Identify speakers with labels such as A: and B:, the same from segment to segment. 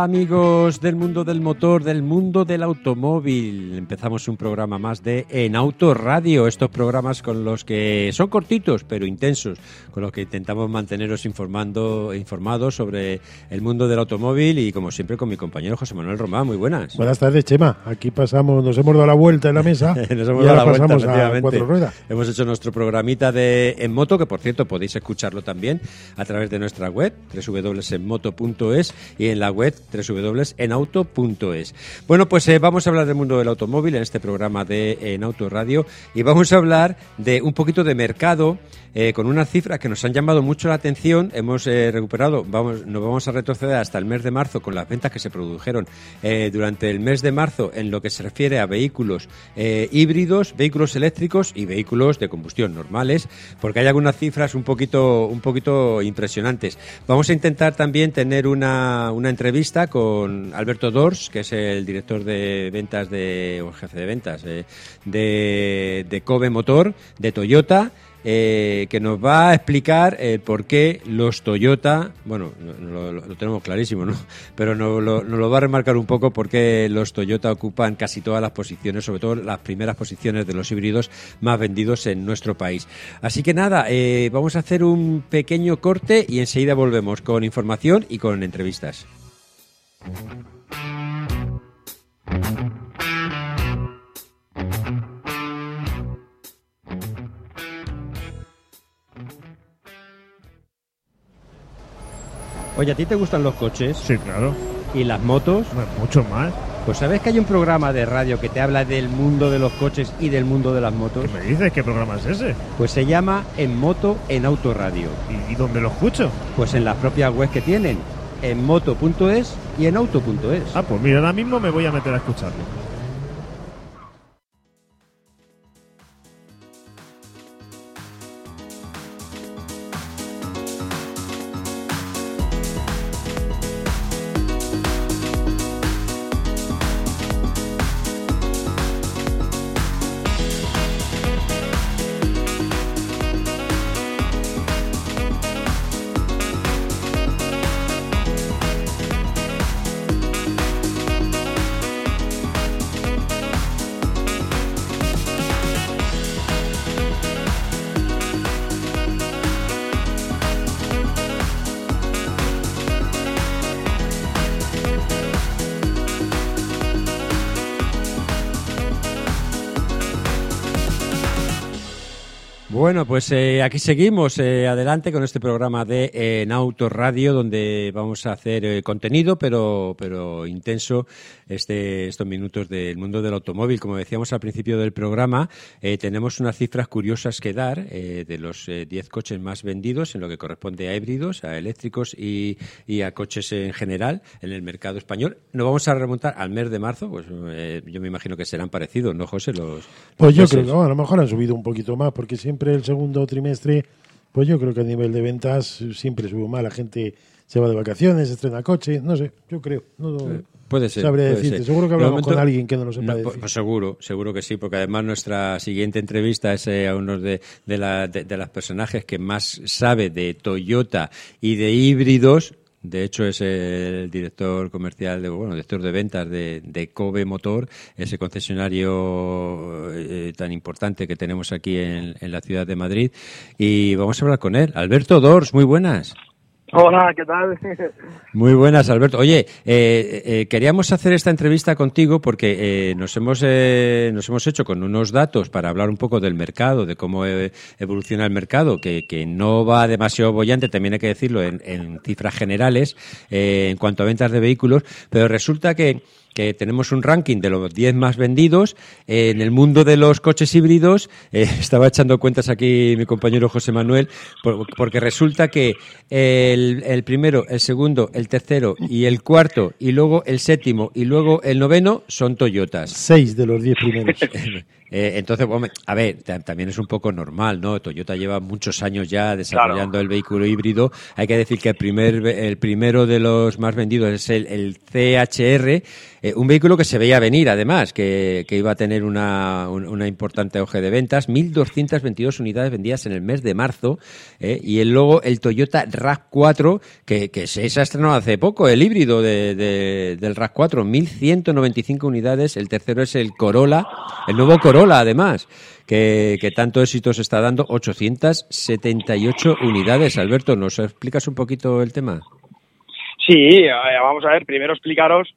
A: amigos del mundo del motor, del mundo del automóvil. Empezamos un programa más de En Auto Radio, estos programas con los que son cortitos pero intensos, con los que intentamos manteneros informados sobre el mundo del automóvil y como siempre con mi compañero José Manuel Román. Muy buenas.
B: Buenas tardes, Chema. Aquí pasamos, nos hemos dado la vuelta en la mesa
A: nos hemos dado la vuelta,
B: pasamos a cuatro ruedas.
A: Hemos hecho nuestro programita de En Moto, que por cierto podéis escucharlo también a través de nuestra web www.enmoto.es y en la web www.enauto.es. Bueno, pues vamos a hablar del mundo del automóvil en este programa de En Auto Radio y vamos a hablar de un poquito de mercado con unas cifras que nos han llamado mucho la atención. Hemos recuperado, nos vamos a retroceder hasta el mes de marzo con las ventas que se produjeron durante el mes de marzo en lo que se refiere a vehículos híbridos, vehículos eléctricos y vehículos de combustión normales, porque hay algunas cifras un poquito impresionantes. Vamos a intentar también tener una entrevista con Alberto Dors, que es el director de ventas o el jefe de ventas de Kobe Motor, de Toyota, que nos va a explicar por qué los Toyota, bueno, lo tenemos clarísimo, ¿no? Pero nos lo va a remarcar un poco por qué los Toyota ocupan casi todas las posiciones, sobre todo las primeras posiciones de los híbridos más vendidos en nuestro país. Así que nada, vamos a hacer un pequeño corte y enseguida volvemos con información y con entrevistas. Oye, ¿a ti te gustan los coches?
C: Sí, claro.
A: ¿Y las motos?
C: Bueno, mucho más.
A: Pues ¿sabes que hay un programa de radio que te habla del mundo de los coches y del mundo de las motos?
C: ¿Qué me dices? ¿Qué programa es ese?
A: Pues se llama En Moto, en Auto Radio.
C: ¿Y dónde lo escucho?
A: Pues en las propias webs que tienen, en moto.es y en auto.es.
C: Ah, pues mira, ahora mismo me voy a meter a escucharlo. Bueno, pues aquí seguimos adelante con este programa de En Auto Radio, donde vamos a hacer contenido, pero intenso, estos minutos del mundo del automóvil. Como decíamos al principio del programa, tenemos unas cifras curiosas que dar de los 10 coches más vendidos en lo que corresponde a híbridos, a eléctricos y a coches en general en el mercado español. Nos vamos a remontar al mes de marzo, pues yo me imagino que serán parecidos, ¿no, José?
B: Pues yo creo que a lo mejor han subido un poquito más, porque siempre el segundo trimestre, pues yo creo que a nivel de ventas siempre sube más. La gente se va de vacaciones, estrena coche, no sé, yo creo.
A: Puede ser.
B: Sabré
A: puede
B: decirte.
A: ser.
B: Seguro que hablamos con alguien que no lo sepa decir.
A: Pues seguro que sí, porque además nuestra siguiente entrevista es a uno de los personajes que más sabe de Toyota y de híbridos. De hecho, es el director comercial, director de ventas de Kobe Motor, ese concesionario tan importante que tenemos aquí en la ciudad de Madrid. Y vamos a hablar con él. Alberto Dors, muy buenas.
D: Hola, ¿qué tal?
A: Muy buenas, Alberto. Oye, queríamos hacer esta entrevista contigo porque nos hemos hecho con unos datos para hablar un poco del mercado, de cómo evoluciona el mercado, que no va demasiado boyante, también hay que decirlo, en cifras generales en cuanto a ventas de vehículos, pero resulta que tenemos un ranking de los 10 más vendidos en el mundo de los coches híbridos. Estaba echando cuentas aquí mi compañero José Manuel, porque resulta que el primero, el segundo, el tercero y el cuarto, y luego el séptimo y luego el noveno son Toyotas.
B: 6 de los 10 primeros.
A: Entonces, bueno, a ver, también es un poco normal, ¿no? Toyota lleva muchos años ya desarrollando el vehículo híbrido. Hay que decir que el primero de los más vendidos es el CHR, Un vehículo que se veía venir, además, que iba a tener una importante auge de ventas. 1.222 unidades vendidas en el mes de marzo. Y luego el Toyota RAV4, que se ha estrenado hace poco, el híbrido del RAV4. 1.195 unidades. El tercero es el Corolla, el nuevo Corolla, además, que tanto éxito se está dando. 878 unidades. Alberto, ¿nos explicas un poquito el tema?
D: Sí, vamos a ver, primero explicaros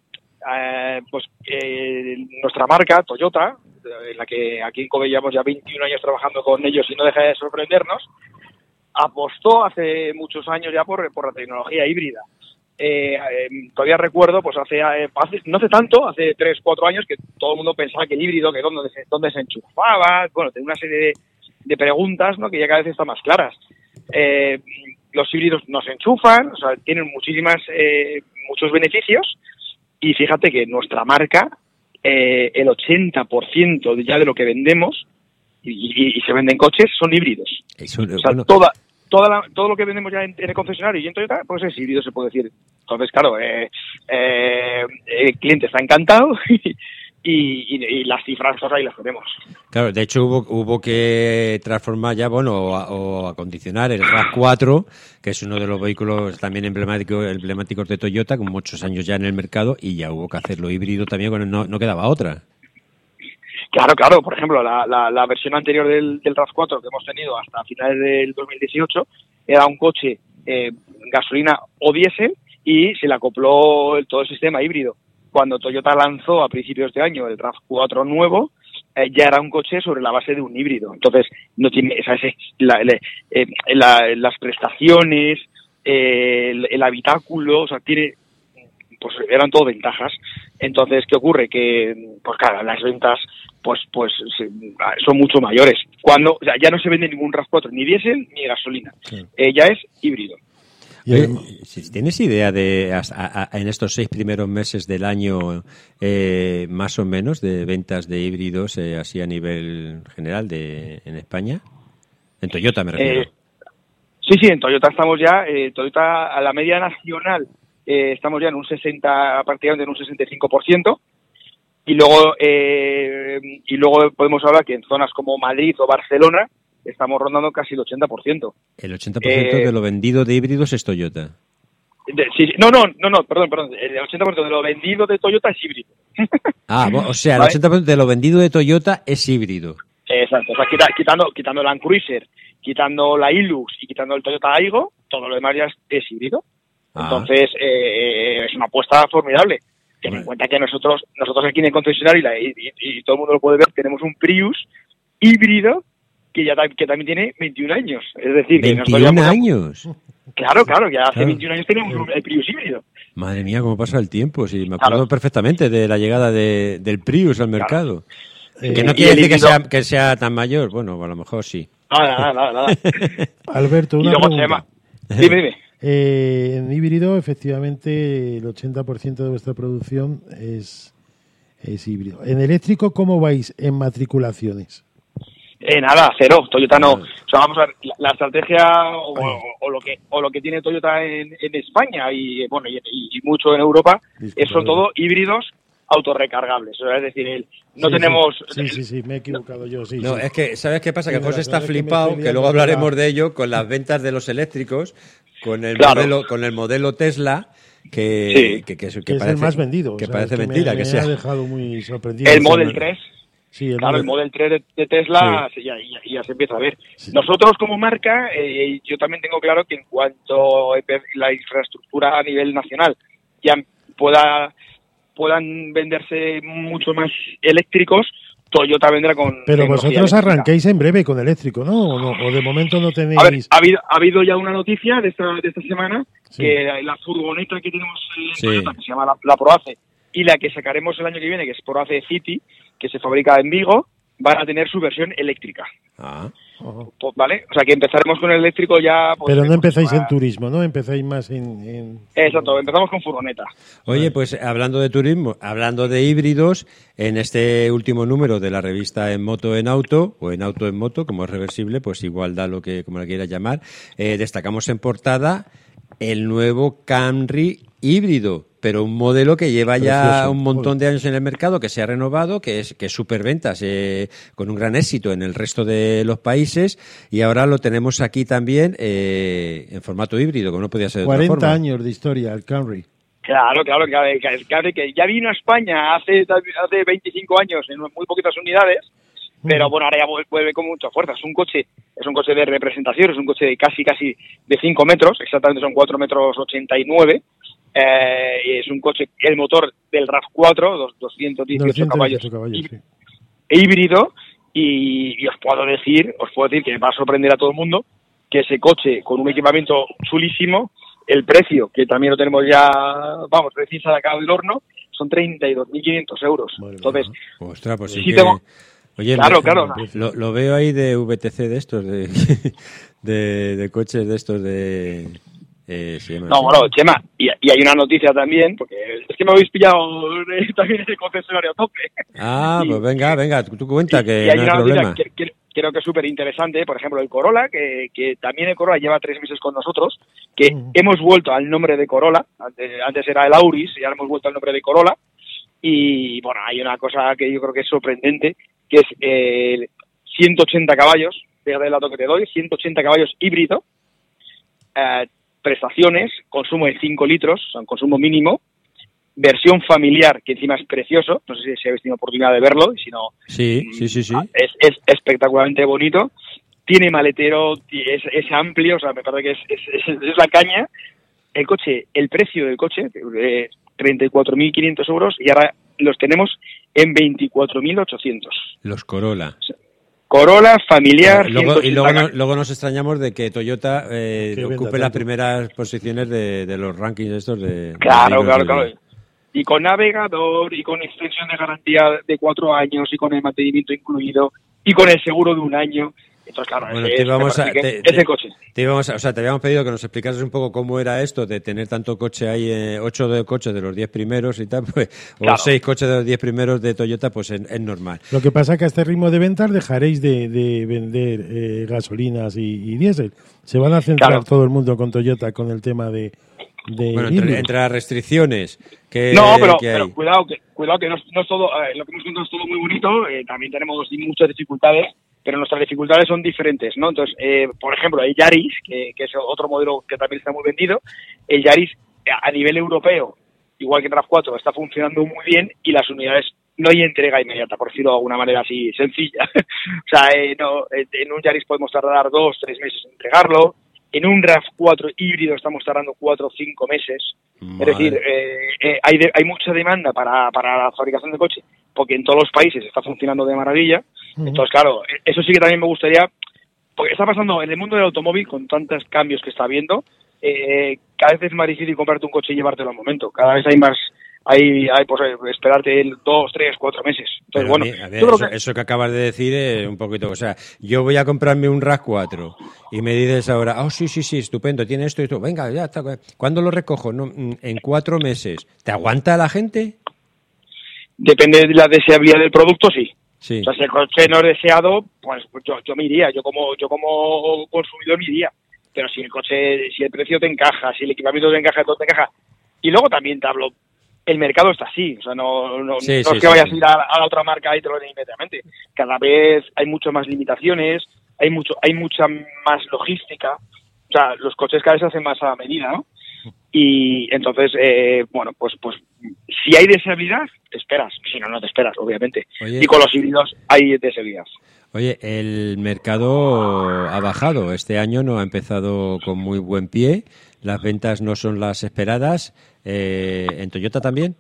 D: nuestra marca, Toyota, en la que aquí en Kobe llevamos ya 21 años trabajando con ellos y no deja de sorprendernos, apostó hace muchos años ya por la tecnología híbrida. Todavía recuerdo, pues no hace tanto, hace 3-4 años, que todo el mundo pensaba que el híbrido, que dónde se enchufaba, bueno, tenía una serie de preguntas, ¿no?, que ya cada vez están más claras. Los híbridos no se enchufan, o sea, tienen muchos beneficios, y fíjate que nuestra marca, el 80% ya de lo que vendemos, y se venden coches, son híbridos.
A: Eso,
D: o sea,
A: bueno,
D: todo lo que vendemos ya en el concesionario y en Toyota, pues es híbrido, se puede decir. Entonces, claro, el cliente está encantado y las cifras pues ahí las tenemos.
A: Claro, de hecho hubo que transformar ya, o acondicionar el RAV4, que es uno de los vehículos también emblemáticos de Toyota, con muchos años ya en el mercado, y ya hubo que hacerlo híbrido también, cuando no quedaba otra.
D: Claro, por ejemplo, la versión anterior del RAV4 que hemos tenido hasta finales del 2018 era un coche gasolina o diésel, y se le acopló todo el sistema híbrido. Cuando Toyota lanzó a principios de este año el RAV4 nuevo, ya era un coche sobre la base de un híbrido. Entonces, no tiene las prestaciones, el habitáculo, o sea, pues eran todo ventajas. Entonces, ¿qué ocurre? Que, pues claro, las ventas pues son mucho mayores. Cuando ya no se vende ningún RAV4, ni diésel ni gasolina. Sí. Ya es híbrido.
A: Si tienes idea de en estos 6 primeros meses del año, más o menos, de ventas de híbridos así a nivel general en España, en Toyota me refiero.
D: Sí, en Toyota estamos ya, Toyota a la media nacional estamos ya en un 60, prácticamente en un 65%, y luego podemos hablar que en zonas como Madrid o Barcelona estamos rondando casi el 80%.
A: El 80% de lo vendido de híbridos es Toyota.
D: Perdón. El 80% de lo vendido de Toyota es híbrido.
A: O sea, el 80% de lo vendido de Toyota es híbrido.
D: Exacto. O sea, quitando el Land Cruiser, quitando la Hilux y quitando el Toyota Aygo, todo lo demás ya es híbrido. Entonces, es una apuesta formidable. Ten en cuenta que nosotros aquí en el concesionario, y todo el mundo lo puede ver, tenemos un Prius híbrido que también tiene 21 años. Es decir, que
A: 21 años.
D: Claro, ya hace 21 años teníamos el Prius híbrido.
A: Madre mía, cómo pasa el tiempo. Sí, me acuerdo perfectamente de la llegada del Prius al mercado. Que no quiere decir que sea tan mayor. Bueno, a lo mejor sí.
D: Nada.
B: Alberto, una pregunta.
D: Dime.
B: En híbrido, efectivamente, el 80% de vuestra producción es híbrido. En eléctrico, ¿cómo vais en matriculaciones?
D: Nada, cero. Toyota no. O sea, vamos a ver, la estrategia o lo que tiene Toyota en España y mucho en Europa son todo híbridos autorrecargables. O sea, es decir, tenemos...
B: Sí, me he equivocado yo.
A: No, es que, ¿sabes qué pasa? Que José está flipado, que luego hablaremos de ello, con las ventas de los eléctricos, con el modelo Tesla, que
B: es
A: parece,
B: el más vendido.
A: Que parece mentira.
B: Me
A: sea.
B: ha dejado muy sorprendido.
D: El Model 3.
B: Sí,
D: el Model 3 de Tesla ya se empieza a ver. Sí. Nosotros como marca, yo también tengo claro que en cuanto la infraestructura a nivel nacional ya puedan venderse mucho más eléctricos, Toyota vendrá con...
B: Pero vosotros arranquéis en breve con eléctrico, ¿no? ¿O de momento no tenéis...?
D: A ver, ha habido ya una noticia de esta semana, que la furgoneta que tenemos en Toyota, que se llama la ProAce, y la que sacaremos el año que viene, que es ProAce City, que se fabrica en Vigo, van a tener su versión eléctrica. ¿Vale? O sea, que empezaremos con el eléctrico ya...
B: Pero no empezáis en turismo, ¿no? Empezáis más en...
D: Exacto, empezamos con furgoneta.
A: Oye, pues hablando de turismo, hablando de híbridos, en este último número de la revista En Moto en Auto, o En Auto en Moto, como es reversible, pues igual da como la quieras llamar, destacamos en portada el nuevo Camry híbrido, pero un modelo que lleva ya un montón de años en el mercado, que se ha renovado, que es superventas, con un gran éxito en el resto de los países, y ahora lo tenemos aquí también en formato híbrido, como no podía ser de otra forma.
B: 40 años de historia, el Camry.
D: Claro, que ya vino a España hace 25 años en muy poquitas unidades, pero bueno, ahora ya vuelve con mucha fuerza. Es un coche de representación, es un coche de casi de 5 metros, exactamente son 4,89 metros. Y es un coche, el motor del RAV4, 218 caballos sí. Híbrido, y os puedo decir que va a sorprender a todo el mundo que ese coche, con un equipamiento chulísimo, el precio, que también lo tenemos ya, recién sacado del horno, son 32.500 euros.
B: Madre
D: entonces,
A: mía. Ostras, pues sí
D: sí
A: que...
D: tengo...
A: Oye,
D: claro.
A: Lo veo ahí de VTC de estos, de coches de estos de...
D: Chema, y hay una noticia también, porque es que me habéis pillado también ese concesionario a tope.
A: Pues venga, tú cuenta que
D: y hay
A: no hay
D: una
A: problema.
D: noticia que creo que es súper interesante, por ejemplo, el Corolla, que también el Corolla lleva 3 meses con nosotros, que hemos vuelto al nombre de Corolla, antes era el Auris, y ahora hemos vuelto al nombre de Corolla, y bueno, hay una cosa que yo creo que es sorprendente, que es 180 caballos, fíjate el dato que te doy, 180 caballos híbrido, prestaciones, consumo de 5 litros, o sea, un consumo mínimo, versión familiar, que encima es precioso, no sé si habéis tenido oportunidad de verlo, y si no...
A: Sí.
D: Es espectacularmente bonito, tiene maletero, es amplio, o sea, me parece que es la caña. El precio del coche, 34.500 euros, y ahora los tenemos en 24.800.
A: Los Corolla.
D: Corolla familiar.
A: Luego nos extrañamos de que Toyota ocupe las primeras posiciones de los rankings estos de...
D: Claro. Y con navegador, y con extensión de garantía de 4 años, y con el mantenimiento incluido, y con el seguro de 1 año. Entonces, claro, ese coche.
A: Te habíamos pedido que nos explicases un poco cómo era esto de tener tanto coche ahí, 8 coches de los 10 primeros y tal, pues, claro. O 6 coches de los 10 primeros de Toyota, pues es normal.
B: Lo que pasa es que a este ritmo de ventas dejaréis de vender gasolinas y diésel. Se van a centrar todo el mundo con Toyota con el tema de
A: bueno, entre las restricciones que
D: pero cuidado que no es todo, lo que hemos contado es todo muy bonito, también tenemos muchas dificultades, pero nuestras dificultades son diferentes, ¿no? Entonces, por ejemplo, el Yaris, que es otro modelo que también está muy vendido, el Yaris a nivel europeo, igual que el RAV4, está funcionando muy bien, y las unidades no hay entrega inmediata, por decirlo de alguna manera así sencilla. O sea, en un Yaris podemos tardar 2-3 meses en entregarlo. En un RAV4 híbrido estamos tardando 4 o 5 meses. Madre. Es decir, hay mucha demanda para la fabricación de coche, porque en todos los países está funcionando de maravilla. Entonces, claro, eso sí que también me gustaría, porque está pasando en el mundo del automóvil, con tantos cambios que está habiendo, cada vez es más difícil comprarte un coche y llevártelo al momento. Cada vez hay más... Hay pues esperarte 2, 3, 4 meses. Entonces,
A: pero eso que acabas de decir es un poquito, o sea, yo voy a comprarme un RAV4 y me dices ahora, sí, estupendo, tiene esto y esto, venga, ya está. ¿Cuándo lo recojo? No, en 4 meses. ¿Te aguanta la gente?
D: Depende de la deseabilidad del producto, sí.
A: Sí.
D: O sea, si el coche no es deseado, pues yo me iría, yo como consumidor me iría. Pero si el precio te encaja, si el equipamiento te encaja, todo te encaja. Y luego también te hablo, el mercado está así, o sea, no es que vayas a ir a la otra marca y te lo den inmediatamente. Cada vez hay muchas más limitaciones, hay mucha más logística, o sea, los coches cada vez se hacen más a la medida, ¿no? Y entonces, pues si hay deseabilidad, te esperas, si no te esperas, obviamente.
A: Oye,
D: y con los híbridos hay deseabilidad.
A: Oye, el mercado ha bajado, este año no ha empezado con muy buen pie, las ventas no son las esperadas. ¿En Toyota también?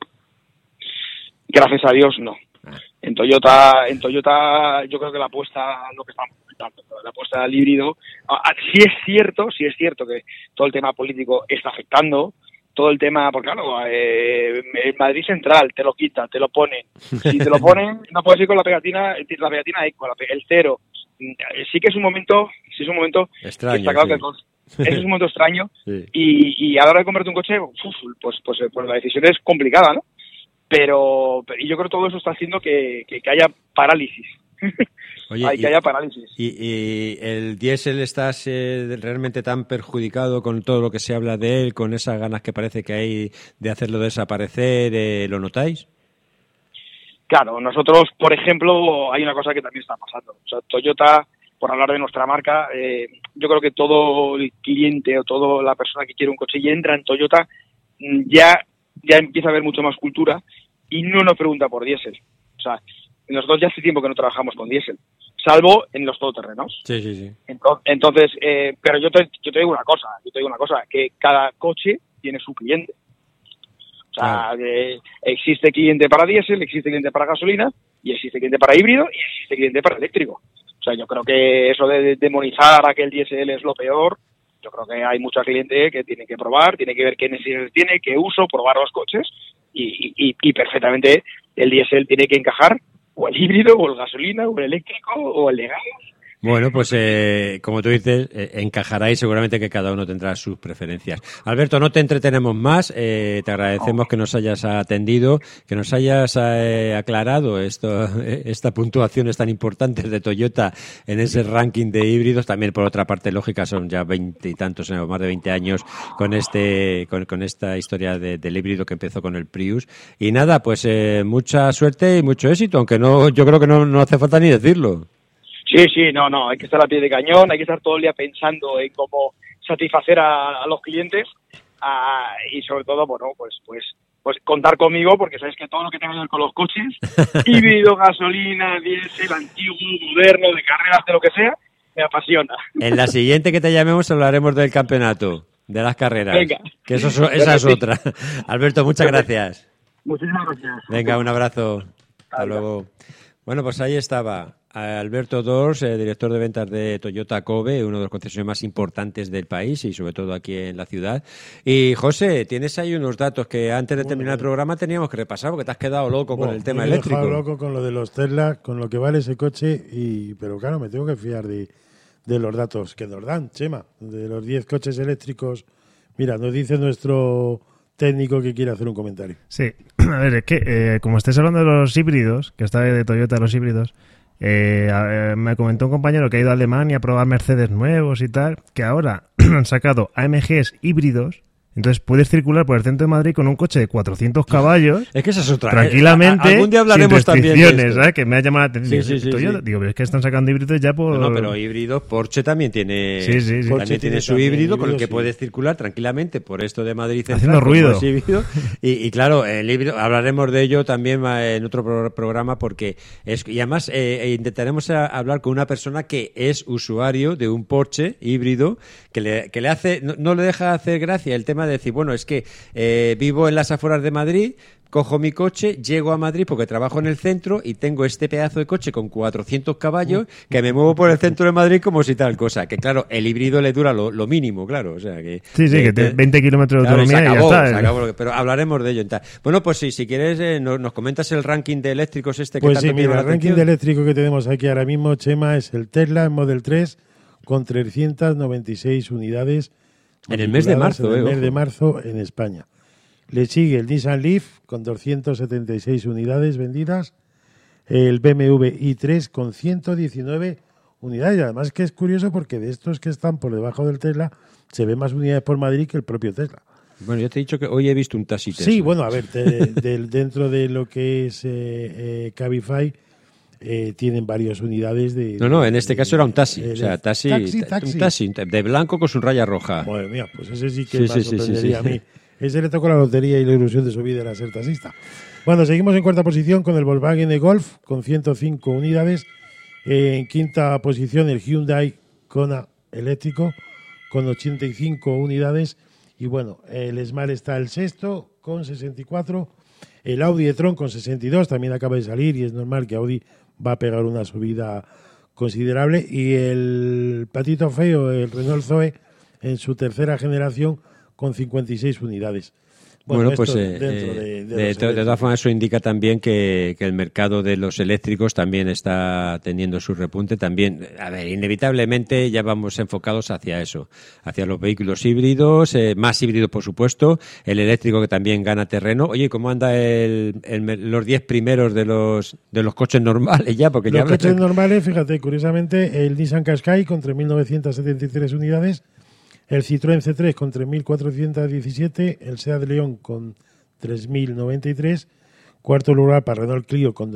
D: Gracias a Dios, no. En Toyota yo creo que la apuesta, lo que estamos comentando, la apuesta al híbrido, sí es cierto que todo el tema político está afectando, todo el tema, porque claro, en Madrid Central te lo quita, te lo ponen. Si te lo ponen, no puedes ir con la pegatina eco, el cero. Sí que es un momento
A: extraño,
D: está claro
A: sí.
D: Que es un momento extraño,
A: sí.
D: y a la hora de comprarte un coche, pues la decisión es complicada, ¿no? Pero yo creo que todo eso está haciendo que haya parálisis.
C: Oye,
D: hay que haya parálisis.
C: ¿Y el diésel estás realmente tan perjudicado con todo lo que se habla de él, con esas ganas que parece que hay de hacerlo desaparecer? ¿Lo notáis?
D: Claro, nosotros, por ejemplo, hay una cosa que también está pasando. O sea, Toyota, por hablar de nuestra marca, yo creo que todo el cliente o toda la persona que quiere un coche y entra en Toyota, ya empieza a haber mucho más cultura y no nos pregunta por diésel. O sea, nosotros ya hace tiempo que no trabajamos con diésel, salvo en los todoterrenos.
C: Sí.
D: Entonces, pero yo te digo una cosa, que cada coche tiene su cliente. O sea, existe cliente para diésel, existe cliente para gasolina, y existe cliente para híbrido, y existe cliente para eléctrico. O sea, yo creo que eso de demonizar a que el diésel es lo peor, yo creo que hay mucha cliente que tiene que probar, tiene que ver qué necesidades tiene, qué uso, probar los coches, y perfectamente el diésel tiene que encajar, o el híbrido, o el gasolina, o el eléctrico, o el de gas.
C: Bueno, pues como tú dices, encajará y seguramente que cada uno tendrá sus preferencias. Alberto, no te entretenemos más, te agradecemos que nos hayas atendido, que nos hayas aclarado esta puntuaciones tan importantes de Toyota en ese ranking de híbridos. También, por otra parte, lógica, son ya 20 y tantos, más de 20 años con esta historia del híbrido que empezó con el Prius. Y nada, pues mucha suerte y mucho éxito, aunque yo creo que no hace falta ni decirlo.
D: Sí, no, hay que estar a pie de cañón, hay que estar todo el día pensando en cómo satisfacer a los clientes y sobre todo, bueno, pues contar conmigo, porque sabes que todo lo que tenga que ver con los coches, híbrido, gasolina, diésel, antiguo, moderno, de carreras, de lo que sea, me apasiona.
C: En la siguiente que te llamemos hablaremos del campeonato, de las carreras.
D: Venga.
C: Que esa es otra. Alberto, muchas gracias.
D: Muchísimas gracias.
C: Venga, un abrazo. Hasta luego. Bueno, pues ahí estaba Alberto Dors, director de ventas de Toyota Kobe, uno de los concesionarios más importantes del país y sobre todo aquí en la ciudad. Y José, tienes ahí unos datos que antes de terminar el programa teníamos que repasar porque te has quedado loco con el tema eléctrico.
B: Me he quedado loco con lo de los Tesla, con lo que vale ese coche, pero claro, me tengo que fiar de los datos que nos dan, Chema, de los 10 coches eléctricos. Mira, nos dice nuestro técnico que quiere hacer un comentario.
E: Sí, a ver, es que como estáis hablando de los híbridos, que está de Toyota los híbridos, me comentó un compañero que ha ido a Alemania a probar Mercedes nuevos y tal, que ahora han sacado AMGs híbridos. Entonces puedes circular por el centro de Madrid con un coche de 400 caballos.
C: Es que esa es otra.
E: Tranquilamente.
C: Algún día hablaremos
E: sin
C: también de esto.
E: ¿Sabes? Que me ha llamado la atención.
C: Sí.
E: Digo, pero es que están sacando híbridos ya por...
C: No, pero híbridos, Porsche también tiene.
E: Sí.
C: También tiene su híbrido con el que puedes circular tranquilamente por esto de Madrid Central.
E: Haciendo ruido.
C: Y claro, el híbrido, hablaremos de ello también en otro programa porque y además intentaremos hablar con una persona que es usuario de un Porsche híbrido que le hace, no le deja hacer gracia el tema de decir, bueno, es que vivo en las afueras de Madrid, cojo mi coche, llego a Madrid porque trabajo en el centro y tengo este pedazo de coche con 400 caballos que me muevo por el centro de Madrid como si tal cosa. Que claro, el híbrido le dura lo mínimo, claro. O sea que,
E: que 20 kilómetros de autonomía y ya está.
C: Se acabó, pero hablaremos de ello. Bueno, pues sí, si quieres nos comentas el ranking de eléctricos que
B: pues
C: tanto
B: sí, mira,
C: la
B: el ranking de eléctrico que tenemos aquí ahora mismo, Chema, es el Tesla Model 3 con 396 unidades.
C: En el mes de marzo,
B: en el mes de marzo en España. Le sigue el Nissan Leaf con 276 unidades vendidas, el BMW i3 con 119 unidades. Y además que es curioso porque de estos que están por debajo del Tesla se ven más unidades por Madrid que el propio Tesla.
C: Bueno, ya te he dicho que hoy he visto un taxi Tesla.
B: Sí, bueno, a ver, dentro de lo que es Cabify tienen varias unidades de...
C: No, en este caso era un taxi. O sea, taxi. Un taxi de blanco con su raya roja.
B: Madre mía, pues ese sí que me sorprendería a mí. Ese le tocó la lotería y la ilusión de su vida era ser taxista. Bueno, seguimos en cuarta posición con el Volkswagen Golf con 105 unidades. En quinta posición el Hyundai Kona eléctrico con 85 unidades. Y bueno, el Smart está el sexto con 64. El Audi e-tron con 62 también acaba de salir y es normal que Audi va a pegar una subida considerable. Y el patito feo, el Renault Zoe, en su tercera generación con 56 unidades.
A: Bueno, pues de todas formas eso indica también que el mercado de los eléctricos también está teniendo su repunte. También, a ver, inevitablemente ya vamos enfocados hacia eso, hacia los vehículos híbridos, más híbridos por supuesto, el eléctrico que también gana terreno. Oye, ¿cómo anda los 10 primeros de los coches normales ya? Porque
B: los
A: ya
B: coches normales, fíjate, curiosamente, el Nissan Qashqai con 3.973 unidades, el Citroën C3 con 3.417, el Seat León con 3.093, cuarto lugar para Renault Clio con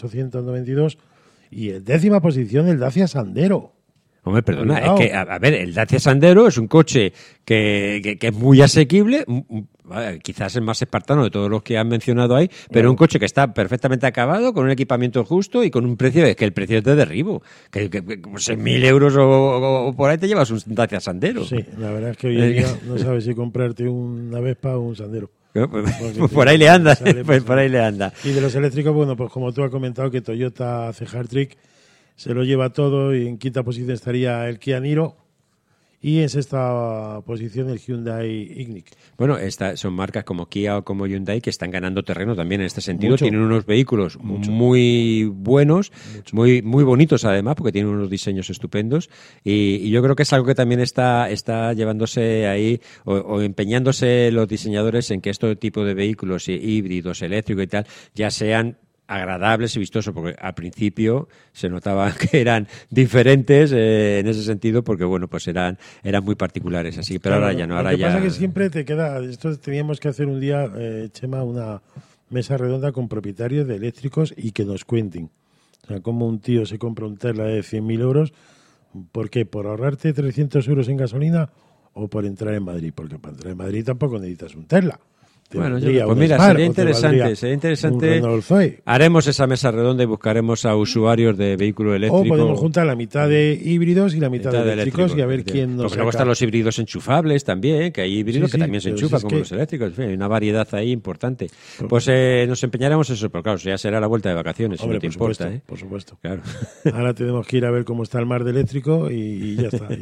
B: 2.892 y en 10ª posición el Dacia Sandero.
A: Hombre, perdona, es que, a ver, el Dacia Sandero es un coche que es muy asequible, quizás el más espartano de todos los que han mencionado ahí, pero un coche que está perfectamente acabado, con un equipamiento justo y con un precio, es que el precio es de derribo, que 6.000 euros o por ahí te llevas un Dacia Sandero.
B: Sí, la verdad es que hoy en día no sabes si comprarte una Vespa o un Sandero.
A: Por ahí le anda, por ahí le anda.
B: Y de los eléctricos, bueno, pues como tú has comentado que Toyota hace hat-trick, se lo lleva todo y en quinta posición estaría el Kia Niro y en sexta posición el Hyundai Ioniq.
A: Bueno, son marcas como Kia o como Hyundai que están ganando terreno también en este sentido. Tienen unos vehículos muy buenos, muy bonitos además, porque tienen unos diseños estupendos y yo creo que es algo que también está llevándose ahí o empeñándose los diseñadores en que este tipo de vehículos híbridos, eléctricos y tal, ya sean agradables y vistosos, porque al principio se notaba que eran diferentes en ese sentido, porque bueno, pues eran muy particulares, así, pero claro, ahora ya no, ahora ya...
B: Lo que pasa es que siempre te queda, esto teníamos que hacer un día, Chema, una mesa redonda con propietarios de eléctricos y que nos cuenten, o sea, cómo un tío se compra un Tesla de 100.000 euros, ¿por qué? ¿Por ahorrarte 300 euros en gasolina o por entrar en Madrid? Porque para entrar en Madrid tampoco necesitas un Tesla.
A: Bueno, pues mira, sería interesante. Haremos esa mesa redonda y buscaremos a usuarios de vehículo eléctrico.
B: O podemos juntar la mitad de híbridos y la mitad de eléctricos y a ver quién nos
A: Porque luego están los híbridos enchufables también, que hay híbridos que también se enchufan como los eléctricos. En fin, hay una variedad ahí importante. Pues nos empeñaremos en eso, pero claro, ya será la vuelta de vacaciones, si no te importa.
B: Por supuesto.
A: Claro.
B: Ahora tenemos que ir a ver cómo está el mar de eléctrico y ya está.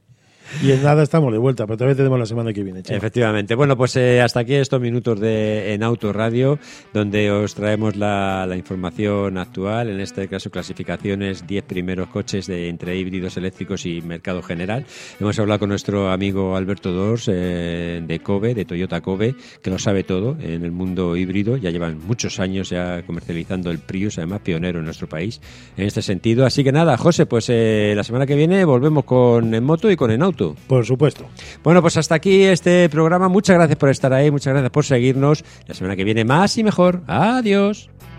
B: Y en nada estamos de vuelta, pero todavía tenemos la semana que viene. Chema.
A: Efectivamente. Bueno, pues hasta aquí estos minutos en Auto Radio, donde os traemos la información actual, en este caso clasificaciones, 10 primeros coches entre híbridos eléctricos y mercado general. Hemos hablado con nuestro amigo Alberto Dors de Kobe, de Toyota Kobe, que lo sabe todo en el mundo híbrido. Ya llevan muchos años ya comercializando el Prius, además pionero en nuestro país en este sentido. Así que nada, José, pues la semana que viene volvemos con En Moto y con En Auto.
B: Por supuesto.
A: Bueno, pues hasta aquí este programa. Muchas gracias por estar ahí, muchas gracias por seguirnos. La semana que viene más y mejor. Adiós.